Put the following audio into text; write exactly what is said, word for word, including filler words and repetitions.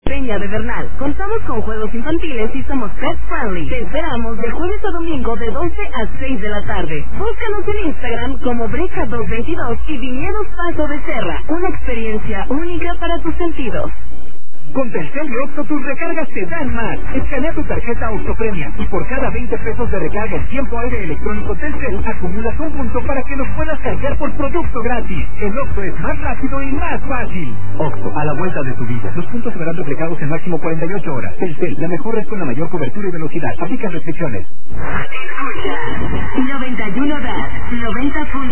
Peña de Bernal. Contamos con juegos infantiles y somos pet friendly. Te esperamos de jueves a domingo de doce a seis de la tarde. Búscanos en Instagram como Breja doscientos veintidós y Viñedos Paso de Serra. Una experiencia única para tus sentidos. Con Telcel y Oxxo tus recargas te dan más. Escanea tu tarjeta Oxxo Premia y por cada veinte pesos de recarga en tiempo aire electrónico Telcel acumulas un punto para que los puedas cargar por producto gratis. El Oxxo es más rápido y más fácil. Oxxo, a la vuelta de tu vida. Los puntos serán reflejados en máximo cuarenta y ocho horas. Telcel, la mejor red con la mayor cobertura y velocidad. Aplican restricciones. Escucha noventa y uno D A D noventa punto